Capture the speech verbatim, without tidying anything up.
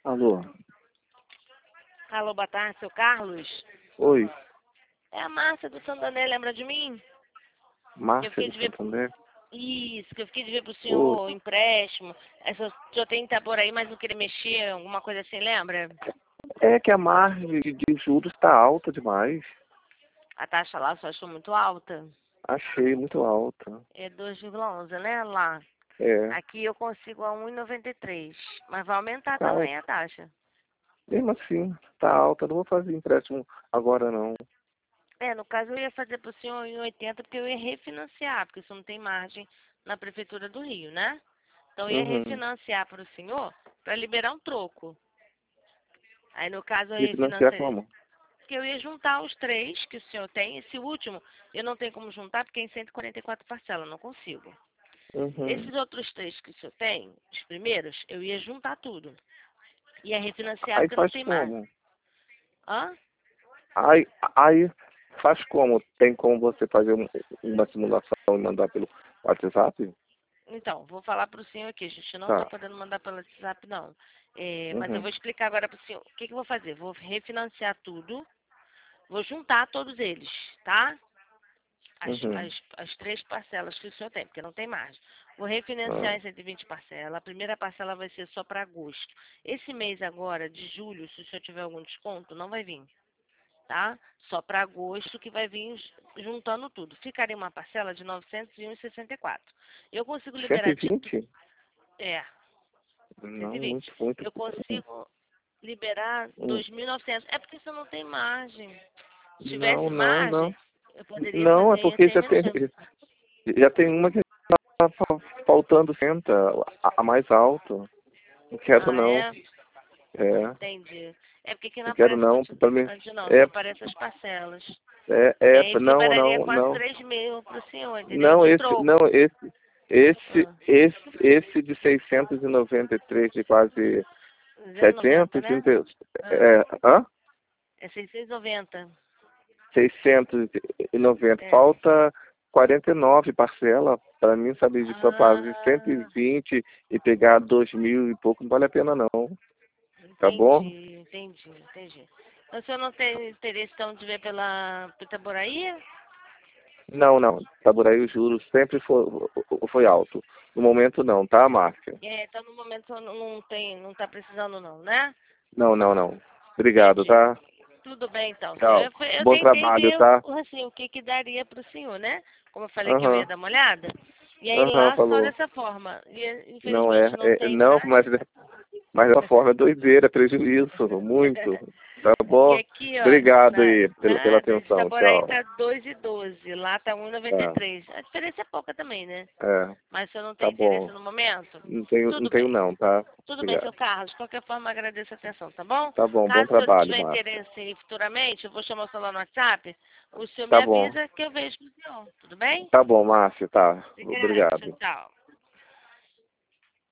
Alô? Alô, boa tarde, seu Carlos? Oi, É a Márcia do Santander, lembra de mim? Que eu Márcia fiquei do de ver... Santander? Isso, que eu fiquei de ver pro Oi. senhor o empréstimo. Essa, o senhor tem Itaboraí, mas não queria mexer, alguma coisa assim, lembra? É que a margem de, de juros está alta demais. A taxa lá, o senhor achou muito alta? Achei muito alta. É dois vírgula onze, né, lá. É. Aqui eu consigo a um vírgula noventa e três, mas vai aumentar Cara, também a taxa. mesmo assim, está alta. Não vou fazer empréstimo agora, não. É, no caso eu ia fazer pro senhor em oitenta, porque eu ia refinanciar, porque isso não tem margem na Prefeitura do Rio, né? Então eu ia Uhum. refinanciar para o senhor para liberar um troco. Aí no caso eu Refinanciar refinanciaria. como? Porque eu ia juntar os três que o senhor tem. Esse último eu não tenho como juntar porque é em cento e quarenta e quatro parcelas, não consigo. Uhum. Esses outros três que o senhor tem, os primeiros, eu ia juntar tudo. Ia refinanciar Aí porque não faz tem mais. como? Hã? Aí, aí faz como? Tem como você fazer um- uma simulação e mandar pelo WhatsApp? Então, vou falar para o senhor aqui. A gente não está Tá. podendo mandar pelo WhatsApp, não. É, mas eu Uhum. vou explicar agora para o senhor. O que, que eu vou fazer? Vou refinanciar tudo. Vou juntar todos eles, tá? As, Uhum. as, as três parcelas que o senhor tem, porque não tem margem. Vou refinanciar Ah. em cento e vinte parcelas. A primeira parcela vai ser só para agosto. Esse mês agora, de julho, se o senhor tiver algum desconto, não vai vir, tá? Só para agosto que vai vir juntando tudo. Ficaria uma parcela de novecentos e um vírgula sessenta e quatro. Eu consigo cento e liberar de tudo. vinte? É, Não, cento e vinte. muito, muito. Eu consigo liberar Hum. dois mil e novecentos. É porque isso não tem margem. Se tivesse Não, não, não. margem, eu poderia Não, é fazer porque até já menos tem, tempo. já tem uma que tá fa- faltando senta, a, a mais alto. Não quero Ah, não. é? É, Entendi. É porque aqui não não quero aparece não. Pra mim, quantidade, não. Só é, aparece as parcelas. é, E é, aí não, liberaria não, quase não. três mil pro senhor, entendeu? Não, De esse, não, troco. esse, esse, Ah, esse, esse de seiscentos e noventa e três, de quase duzentos e noventa, setecentos, né? Ah, é, hã? é seiscentos e noventa. seiscentos e noventa. É. Falta quarenta e nove parcela. Para mim, saber de só fazer cento e Ah, vinte e pegar dois mil e pouco, não vale a pena não. Tá bom? entendi, entendi, entendi. Então, o senhor não tem interesse, então, de ver pela Itaboraí? Não, não. Itaboraí o juros sempre foi, foi alto. No momento não, tá, Márcia? É, então, no momento, não não tem, não tá precisando, não, né? Não, não, não. Obrigado, Entendi. tá? Tudo bem, então, senhor. Tchau. Eu, fui- eu Bom tentei trabalho, ver, tá? assim, o que que daria para o senhor, né? Como eu falei que eu ia Aham, dar uma olhada. E aí aham, lá, só falou. dessa forma. E, Não é, infelizmente, não é tem não, mais. mas, mas da forma é doideira, prejuízo, muito. Tá Porque bom? aqui, ó, Obrigado na, aí pela, pela nada, de atenção. Itaboraí Tchau. tá dois e doze, lá tá um e noventa e Tá, três. A diferença é pouca também, né? é, Mas o senhor não tá tem interesse bom. no momento? Não tenho, não Tudo tenho bem. não, tá? Tudo bem, seu Obrigado. Carlos. De qualquer forma, agradeço a atenção, tá bom? Tá bom, bom Caso o senhor trabalho, tiver Márcia. interesse futuramente, eu vou chamar o celular no WhatsApp, o senhor me Tá bom. avisa que eu vejo com o senhor. Tudo bem? Tá bom, Márcia, tá. Obrigada. Tchau, Obrigado. tchau.